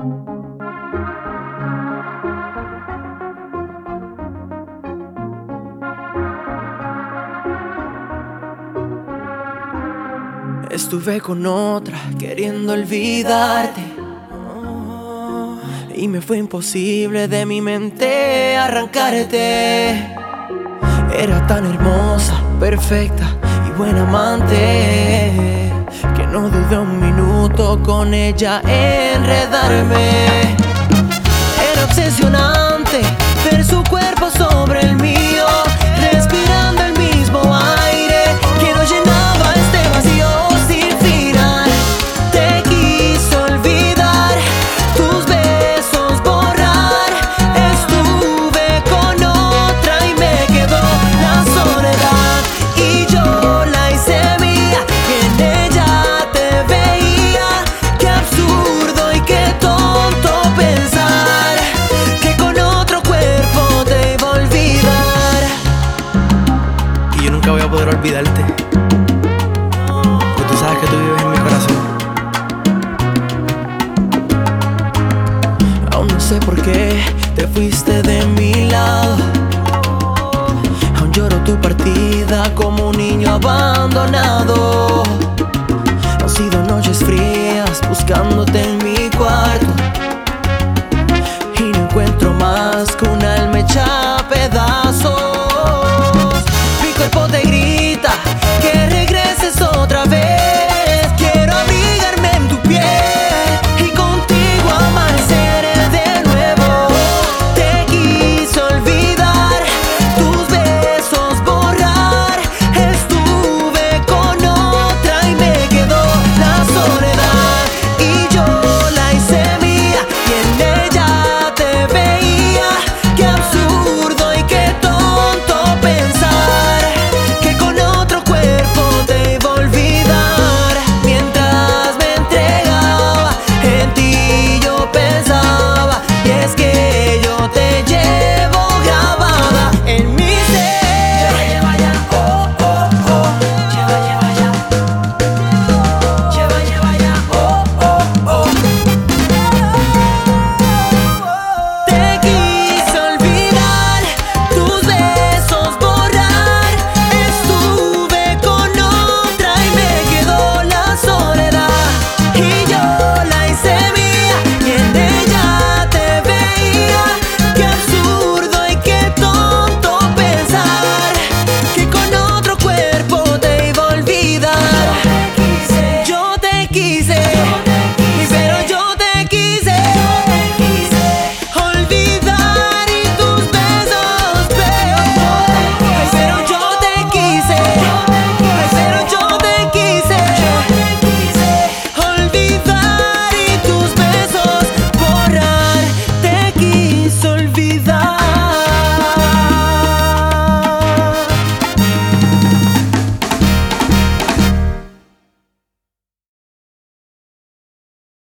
Estuve con otra queriendo olvidarte, y me fue imposible de mi mente arrancarte. Era tan hermosa, perfecta y buena amante, que no dudé un minuto con ella enredarme. Era obsesionante ver su cuerpo sobre el mío, respirando el mismo aire que nos llenaba este vacío sin final. Te quise olvidar, tus besos borrar. Estuve con otra y me quedó la soledad, y yo la hice mía y en ella te veía. Qué absurdo y qué tonto pensar que con otro cuerpo te iba a olvidar. Y yo nunca voy a poder olvidarte, porque tú sabes que tú vives en mi corazón. Aún no sé por qué te fuiste de mi lado. Aún lloro tu partida como un niño abandonado. Han sido noches frías buscándote en mi